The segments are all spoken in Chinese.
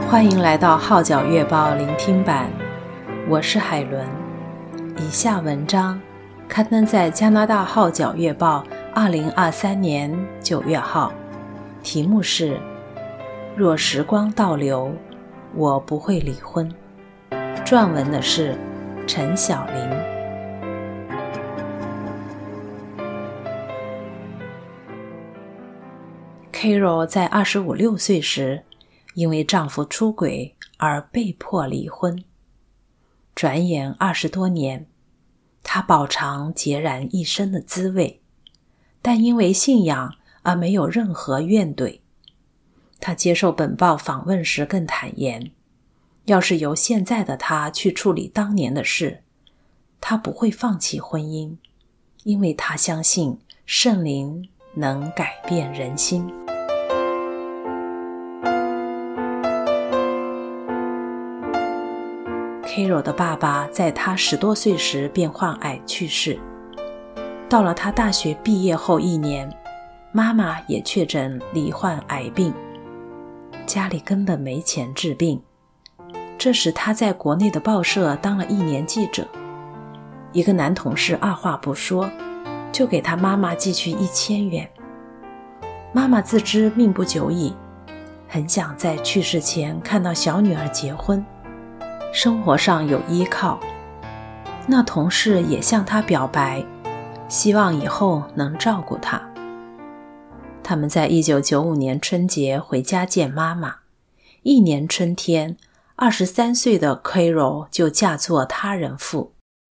欢迎来到号角月报聆听版，我是海伦。以下文章刊登在加拿大号角月报2023年9月号，题目是若时光倒流，我不会离婚。撰文的是陈晓玲。Carol 在25、26岁时因为丈夫出轨而被迫离婚。转眼20多年，她饱尝孑然一身的滋味，但因为信仰而没有任何怨怼。她接受本报访问时更坦言，要是由现在的她去处理当年的事，她不会放弃婚姻，因为她相信圣灵能改变人心。Carol 的爸爸在他10多岁时便患癌去世。到了他大学毕业后1年，妈妈也确诊罹患癌病，家里根本没钱治病。这时他在国内的报社当了1年记者，一个男同事二话不说就给他妈妈寄去1000元。妈妈自知命不久矣，很想在去世前看到小女儿结婚，生活上有依靠。那同事也向他表白，希望以后能照顾他。他们在1995年春节回家见妈妈。一年春天，23岁的 Carol 就嫁作他人妇。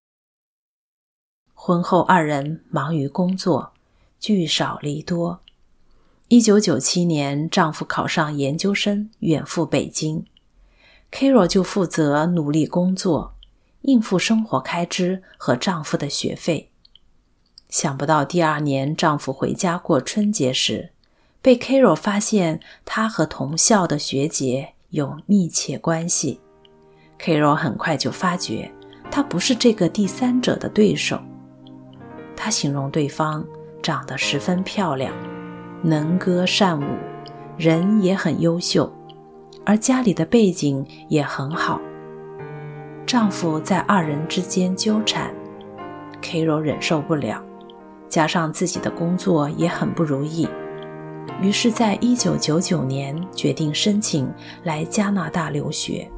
婚后2人忙于工作，聚少离多。1997年，丈夫考上研究生，远赴北京。Carol 就负责努力工作，应付生活开支和丈夫的学费。想不到第2年丈夫回家过春节时，被 Carol 发现他和同校的学姐有密切关系。Carol 很快就发觉他不是这个第三者的对手。他形容对方长得十分漂亮，能歌善舞，人也很优秀，而家里的背景也很好。丈夫在2人之间纠缠， Carol 忍受不了，加上自己的工作也很不如意，于是在1999年决定申请来加拿大留学。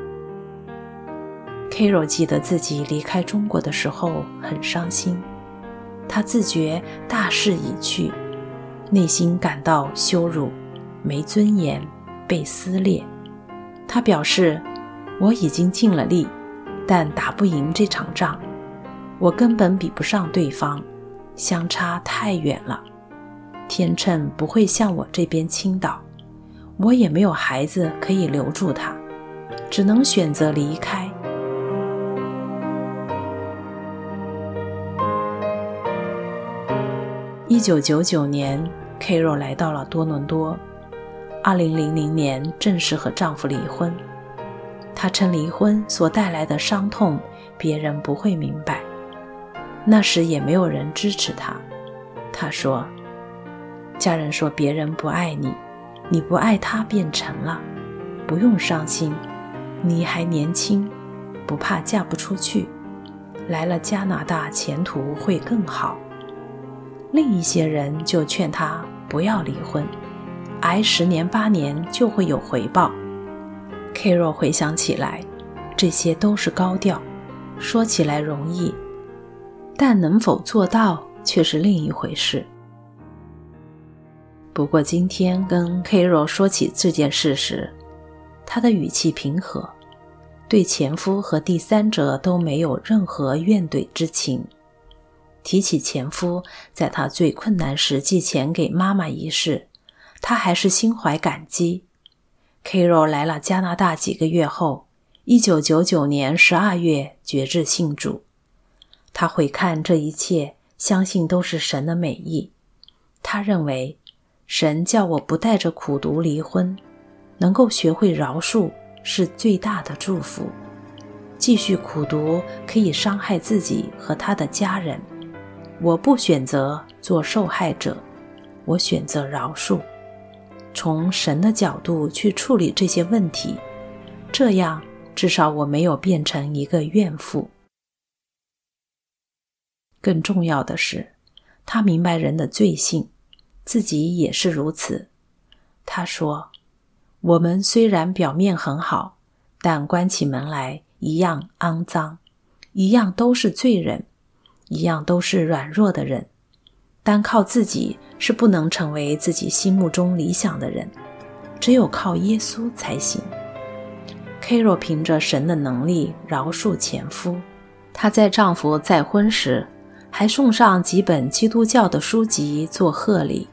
Carol 记得自己离开中国的时候很伤心，她自觉大势已去，内心感到羞辱、没尊严，被撕裂。他表示，我已经尽了力，但打不赢这场仗，我根本比不上对方，相差太远了，天秤不会向我这边倾倒，我也没有孩子可以留住他，只能选择离开。1999年 Carol 来到了多伦多，2000年正式和丈夫离婚。她称离婚所带来的伤痛别人不会明白，那时也没有人支持她。她说，家人说别人不爱你，你不爱他便成了，不用伤心，你还年轻，不怕嫁不出去，来了加拿大前途会更好。另一些人就劝她不要离婚，挨10年8年就会有回报。 Carol 回想起来，这些都是高调，说起来容易，但能否做到却是另一回事。不过今天跟 Carol 说起这件事时，她的语气平和，对前夫和第三者都没有任何怨怼之情。提起前夫在她最困难时寄钱给妈妈一事，她还是心怀感激。 Carol 来了加拿大几个月后，1999年12月决志信主。她回看这一切，相信都是神的美意。她认为，神叫我不带着苦毒离婚，能够学会饶恕是最大的祝福。继续苦毒可以伤害自己和他的家人。我不选择做受害者，我选择饶恕。 从神的角度去处理这些问题，这样至少我没有变成一个怨妇。更重要的是，他明白人的罪性，自己也是如此。他说，我们虽然表面很好，但关起门来一样肮脏，一样都是罪人，一样都是软弱的人，单靠自己是不能成为自己心目中理想的人，只有靠耶稣才行。Carol 凭着神的能力饶恕前夫，她在丈夫再婚时还送上几本基督教的书籍做贺礼。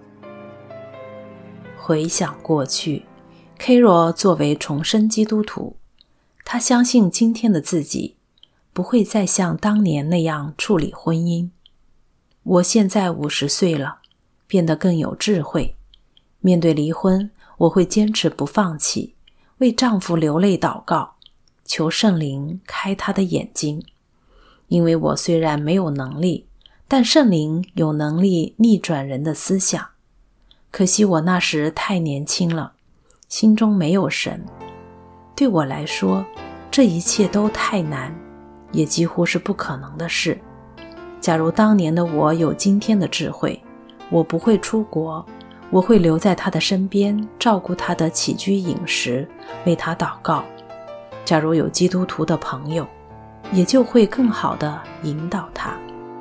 回想过去， Carol 作为重生基督徒，她相信今天的自己不会再像当年那样处理婚姻。我现在50岁了，变得更有智慧。面对离婚，我会坚持不放弃，为丈夫流泪祷告，求圣灵开他的眼睛。因为我虽然没有能力，但圣灵有能力逆转人的思想。可惜我那时太年轻了，心中没有神。对我来说，这一切都太难，也几乎是不可能的事。假如当年的我有今天的智慧，我不会出国，我会留在他的身边，照顾他的起居饮食，为他祷告。假如有基督徒的朋友，也就会更好地引导他。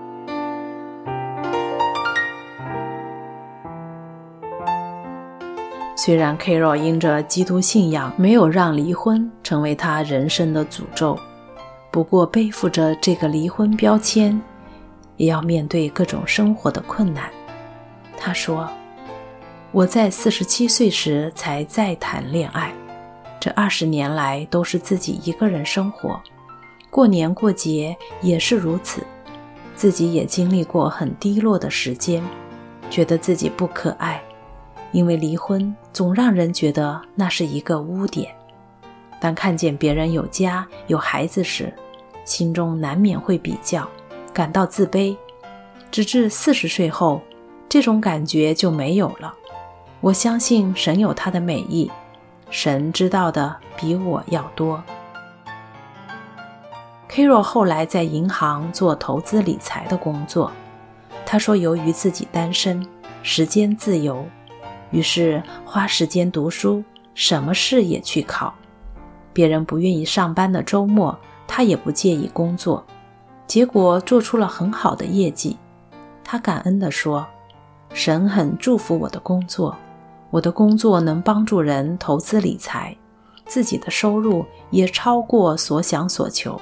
虽然 Carol 因着基督信仰没有让离婚成为他人生的诅咒，不过背负着这个离婚标签，也要面对各种生活的困难。他说，我在47岁时才再谈恋爱，这20年来都是自己一个人生活，过年过节也是如此，自己也经历过很低落的时间，觉得自己不可爱，因为离婚总让人觉得那是一个污点。当看见别人有家有孩子时，心中难免会比较，感到自卑。直至40岁后，这种感觉就没有了。我相信神有他的美意，神知道的比我要多。Carol 后来在银行做投资理财的工作。他说，由于自己单身，时间自由，于是花时间读书，什么事也去考。别人不愿意上班的周末，他也不介意工作，结果做出了很好的业绩。他感恩地说，神很祝福我的工作，我的工作能帮助人投资理财，自己的收入也超过所想所求。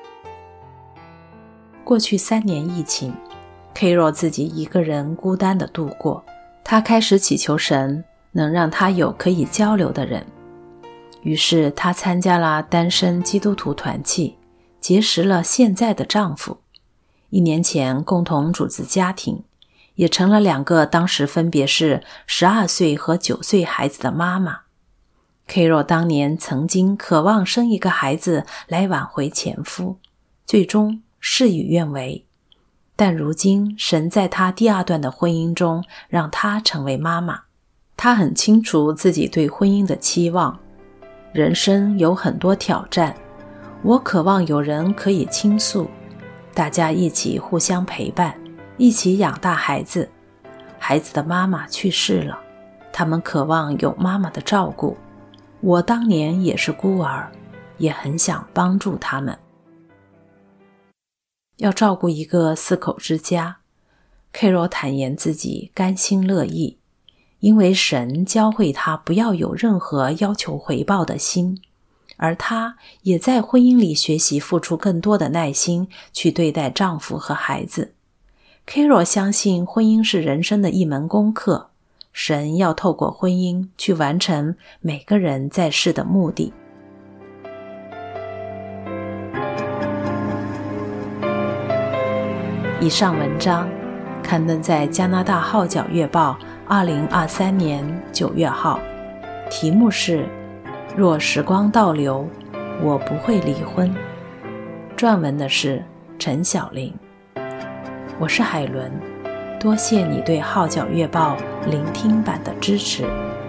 过去3年疫情， Carol 自己一个人孤单地度过。他开始祈求神能让他有可以交流的人，于是他参加了单身基督徒团契，结识了现在的丈夫。1年前共同组织家庭，也成了2个当时分别是12岁和9岁孩子的妈妈。Carol 当年曾经渴望生一个孩子来挽回前夫，最终事与愿违。但如今神在她第2段的婚姻中让她成为妈妈。她很清楚自己对婚姻的期望，人生有很多挑战，我渴望有人可以倾诉，大家一起互相陪伴，一起养大孩子。孩子的妈妈去世了，他们渴望有妈妈的照顾。我当年也是孤儿，也很想帮助他们。要照顾一个4口之家， Carol 坦言自己甘心乐意，因为神教会他不要有任何要求回报的心，而她也在婚姻里学习付出更多的耐心去对待丈夫和孩子。 Carol 相信婚姻是人生的一门功课，神要透过婚姻去完成每个人在世的目的。以上文章刊登在加拿大号角月报2023年9月号，题目是若时光倒流，我不会离婚。撰文的是陈晓玲。我是海伦，多谢你对号角月报聆听版的支持。